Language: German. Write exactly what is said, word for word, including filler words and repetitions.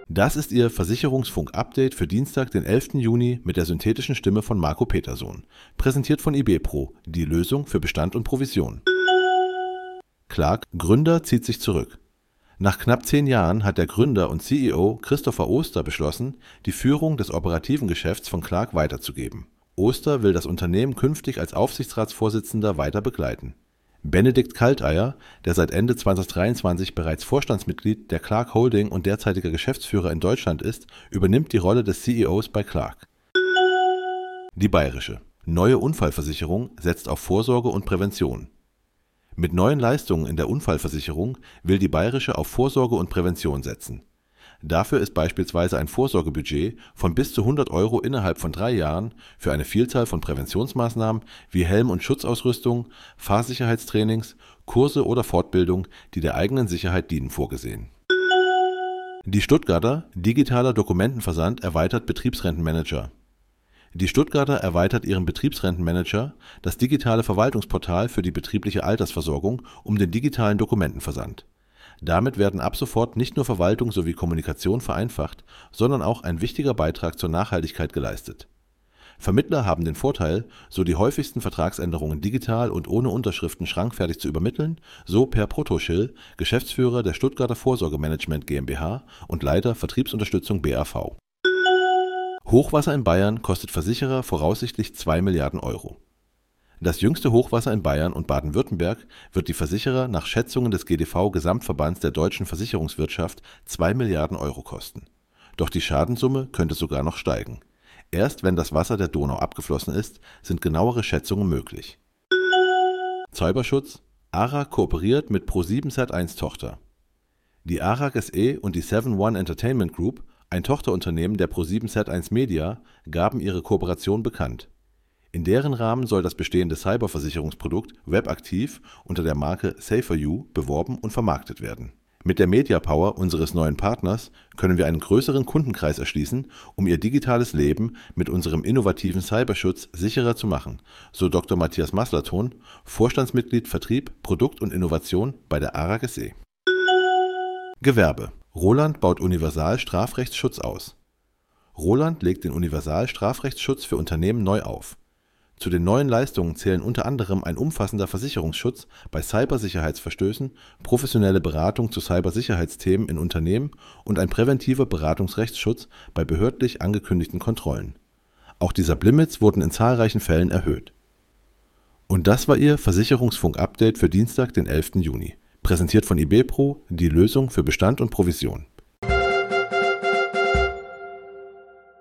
Das ist Ihr Versicherungsfunk-Update für Dienstag, den elften Juni mit der synthetischen Stimme von Marco Petersohn. Präsentiert von IBPRO, die Lösung für Bestand und Provision. Clark, Gründer, zieht sich zurück. Nach knapp zehn Jahren hat der Gründer und C E O Christopher Oster beschlossen, die Führung des operativen Geschäfts von Clark weiterzugeben. Oster will das Unternehmen künftig als Aufsichtsratsvorsitzender weiter begleiten. Benedikt Kalteier, der seit Ende zweitausenddreiundzwanzig bereits Vorstandsmitglied der Clark Holding und derzeitiger Geschäftsführer in Deutschland ist, übernimmt die Rolle des C E Os bei Clark. Die Bayerische. Neue Unfallversicherung setzt auf Vorsorge und Prävention. Mit neuen Leistungen in der Unfallversicherung will die Bayerische auf Vorsorge und Prävention setzen. Dafür ist beispielsweise ein Vorsorgebudget von bis zu hundert Euro innerhalb von drei Jahren für eine Vielzahl von Präventionsmaßnahmen wie Helm- und Schutzausrüstung, Fahrsicherheitstrainings, Kurse oder Fortbildung, die der eigenen Sicherheit dienen, vorgesehen. Die Stuttgarter, digitaler Dokumentenversand, erweitert Betriebsrentenmanager. Die Stuttgarter erweitert ihren Betriebsrentenmanager, das digitale Verwaltungsportal für die betriebliche Altersversorgung, um den digitalen Dokumentenversand. Damit werden ab sofort nicht nur Verwaltung sowie Kommunikation vereinfacht, sondern auch ein wichtiger Beitrag zur Nachhaltigkeit geleistet. Vermittler haben den Vorteil, so die häufigsten Vertragsänderungen digital und ohne Unterschriften schrankfertig zu übermitteln, so Per Protoschill, Geschäftsführer der Stuttgarter Vorsorgemanagement GmbH und Leiter Vertriebsunterstützung B A V. Hochwasser in Bayern kostet Versicherer voraussichtlich zwei Milliarden Euro. Das jüngste Hochwasser in Bayern und Baden-Württemberg wird die Versicherer nach Schätzungen des G D V-Gesamtverbands der deutschen Versicherungswirtschaft zwei Milliarden Euro kosten. Doch die Schadenssumme könnte sogar noch steigen. Erst wenn das Wasser der Donau abgeflossen ist, sind genauere Schätzungen möglich. Cyberschutz. A R A G kooperiert mit Pro sieben Sat eins Tochter. Die A R A G S E und die Seven One Entertainment Group, ein Tochterunternehmen der Pro sieben Sat eins Media, gaben ihre Kooperation bekannt. In deren Rahmen soll das bestehende Cyberversicherungsprodukt WebAktiv unter der Marke SaferU beworben und vermarktet werden. Mit der Mediapower unseres neuen Partners können wir einen größeren Kundenkreis erschließen, um ihr digitales Leben mit unserem innovativen Cyberschutz sicherer zu machen, so Doktor Matthias Maslaton, Vorstandsmitglied Vertrieb, Produkt und Innovation bei der A R A G S E. Gewerbe. Roland baut Universalstrafrechtsschutz aus. Roland legt den Universalstrafrechtsschutz für Unternehmen neu auf. Zu den neuen Leistungen zählen unter anderem ein umfassender Versicherungsschutz bei Cybersicherheitsverstößen, professionelle Beratung zu Cybersicherheitsthemen in Unternehmen und ein präventiver Beratungsrechtsschutz bei behördlich angekündigten Kontrollen. Auch die Sublimits wurden in zahlreichen Fällen erhöht. Und das war Ihr Versicherungsfunk-Update für Dienstag, den elften Juni. Präsentiert von IBPRO, die Lösung für Bestand und Provision.